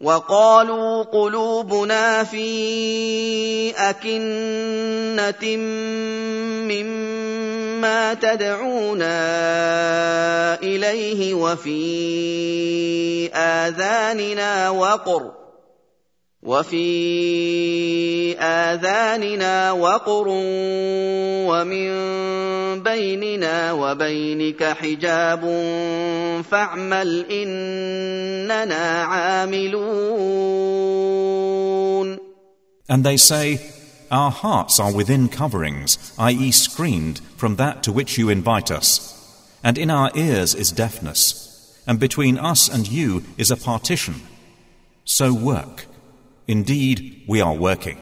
وقالوا قلوبنا في أكنة مما تدعونا إليه وفي آذاننا وقر ومن بيننا وبينك حجاب فاعمل إننا عاملون. And they say, our hearts are within coverings, i.e. screened from that to which you invite us, and in our ears is deafness, and between us and you is a partition. So work. Indeed, we are working.